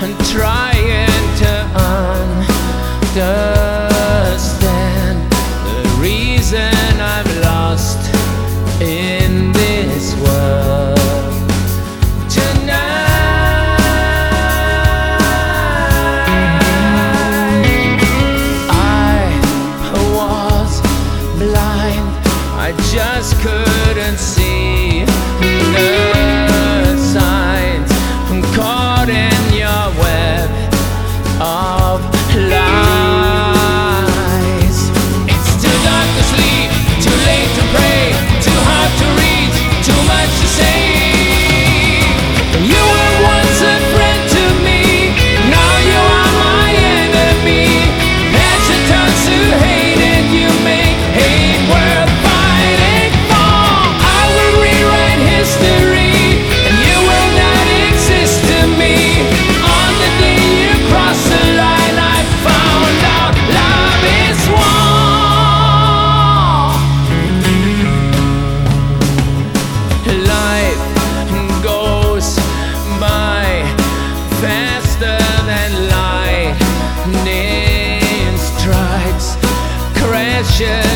and trying to understand the reason I'm lost in this world tonight. I was blind, I just couldn't see the signs. I'm caught in your web of lies. It's too dark to sleep, too late to pray, too hard to reach, too much to say. You were once a friend to me, now you are my enemy. As you turn to hate it, you make hate worth fighting for. I will rewrite history, and you will not exist to me. On the day you cross the line, I found out love is war. Life goes by faster than lightning strikes, crashes